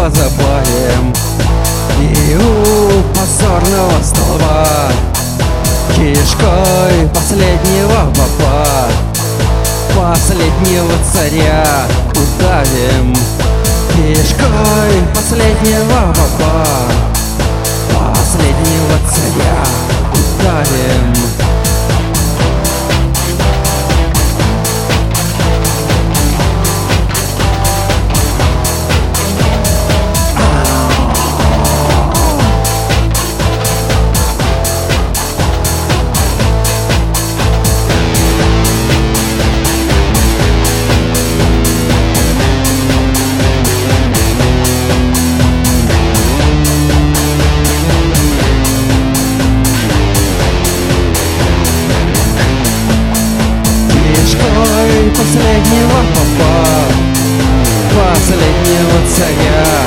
забоем. И у позорного столба кишкой последнего баба, последнего царя удавим. Кишкой последнего баба, последнего царя удавим. Последнего папа, последнего царя